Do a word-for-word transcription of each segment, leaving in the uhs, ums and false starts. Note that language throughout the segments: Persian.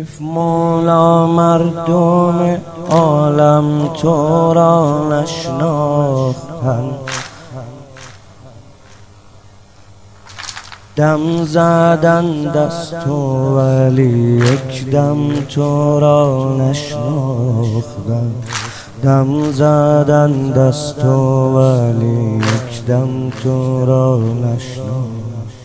حیف مولا مردم عالم تو را نشناختند، دم زدند از تو ولی یک دم تو را نشناختند، دم زدند از تو ولی یک دم تو را نشناختند.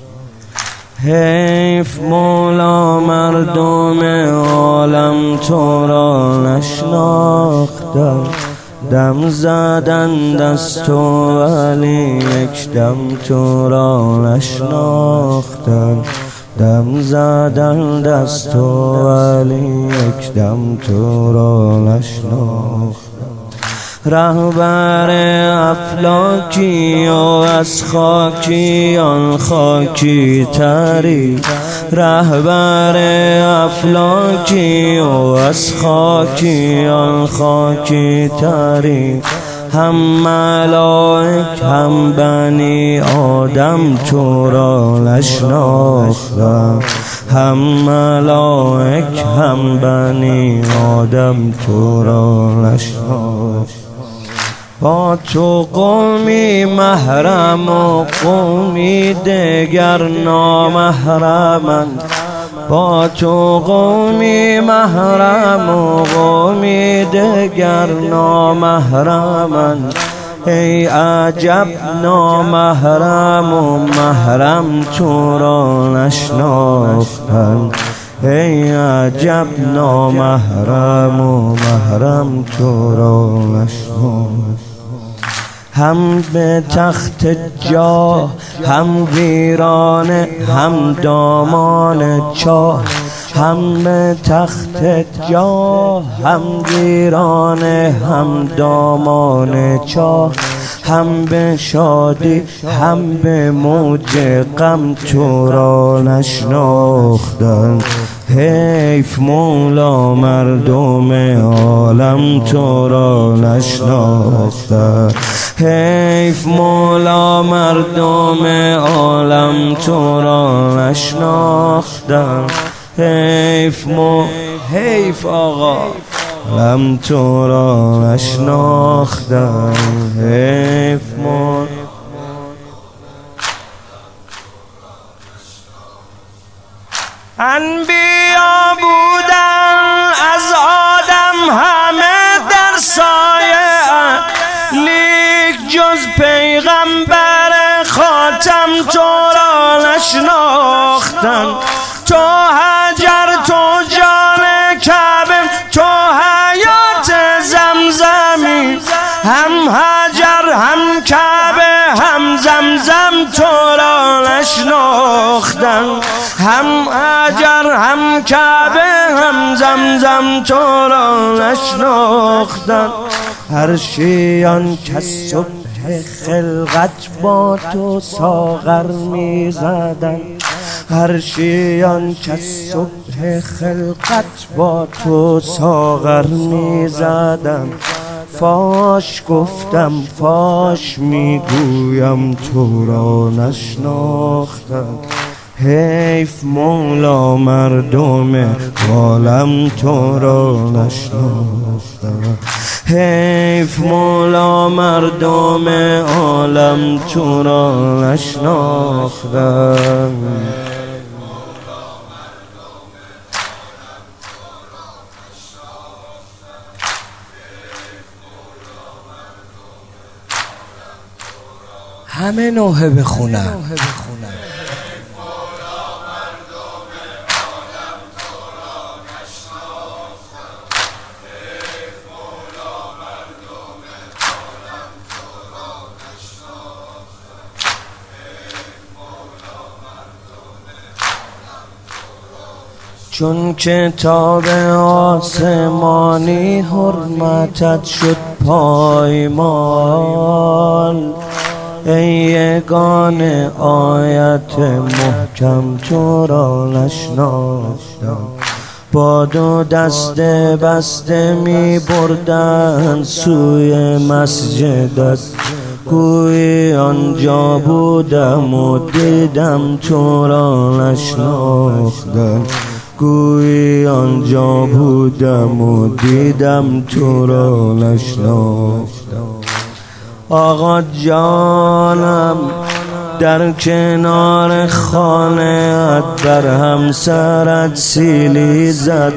حیف مولا مردم عالم تو را نشناختند، دم زدند از تو ولی یک دم تو را نشناختند، دم زدند از تو ولی یک دم تو را نشناختند. رهبر افلاکی و از خاکیان خاکی تری، رهبر افلاکی و از خاکیان خاکی تری، هم ملائک هم بنی آدم تو را نشناختند، هم ملائک هم بنی آدم تو را نشناختند. با تو قومی محرم و قومی دگر نامحرمند، با تو قومی محرم و قومی دگر نامحرمند. ای عجب نامحرم و محرم تو را نشناختند، ای عجب نامحرم و محرم تو را نشناختند. هم به تخت جاه هم ویرانه هم دامان چاه، هم به تخت جاه هم ویرانه هم دامان چاه، هم به شادی هم به موج غم تو را نشناختند. حیف مولا مردم عالم تو را نشناختند، حیف مولا مردم عالم تو را نشناختند. حیف مو حیف آقا عالم تو را نشناختند، حیف مو انبیا بودن از آدم همه در سایه، لیک جز پیغمبر خاتم تو را نشناختند. تو حجر تو جان کعبه تو حیات زمزمی، هم حجر هم کعبه هم زمزم تو را نشناختند، هم حجر هم کعبه هم زمزم تو را نشناختند. هر شیان که صبح خلقت با تو ساغر می زدن، هر شیان که صبح خلقت با تو ساغر می زدن. فاش گفتم فاش میگویم تو را نشناختند، حیف مولا مردم عالم تو را نشناختند، حیف مولا مردم عالم تو را نشناختند. همه نوحه بخونم. چون کتاب آسمانی حرمتت شد پایمال، ای یگانه آیت محکم تو را نشناختم. با دو دست بسته می بردن سوی مسجدت، گویی آنجا بودم و دیدم تو را نشناختم، گویی آنجا بودم و دیدم تو را نشناختم. آقا جانم در کنار خانه بر همسرت سیلی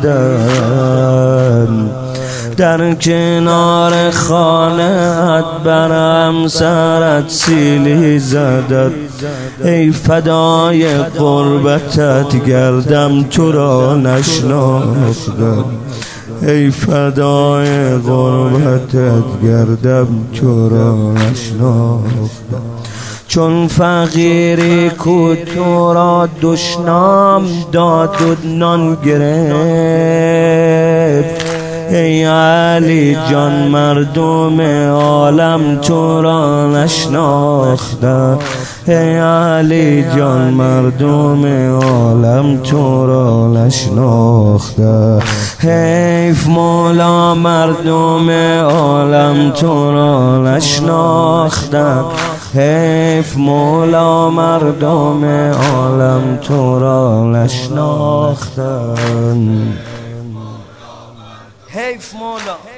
زدن، در کنار خانه بر همسرت سیلی زدن. ای فدای قربتت گردم تو را نشناختم، ای فدای قربتت گردم تو را نشناختم. چون فقیری کو تو را دشنام داد و نان گرفت، ای علی جان مردم عالم تو را نشناختند، ای علی جان مردم عالم تو را نشناختند. حیف مولا مردم عالم تو را نشناختند، حیف مولا مردم عالم تو را نشناختند. حیف مولا